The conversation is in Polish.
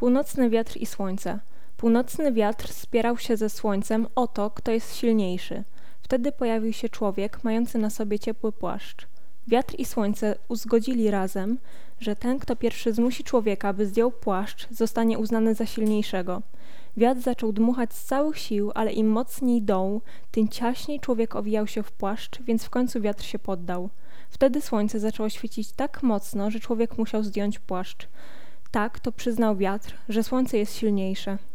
Północny wiatr i słońce. Północny wiatr spierał się ze słońcem o to, kto jest silniejszy. Wtedy pojawił się człowiek, mający na sobie ciepły płaszcz. Wiatr i słońce uzgodzili razem, że ten, kto pierwszy zmusi człowieka, by zdjął płaszcz, zostanie uznany za silniejszego. Wiatr zaczął dmuchać z całych sił, ale im mocniej dął, tym ciaśniej człowiek owijał się w płaszcz, więc w końcu wiatr się poddał. Wtedy słońce zaczęło świecić tak mocno, że człowiek musiał zdjąć płaszcz. Tak, to przyznał wiatr, że słońce jest silniejsze.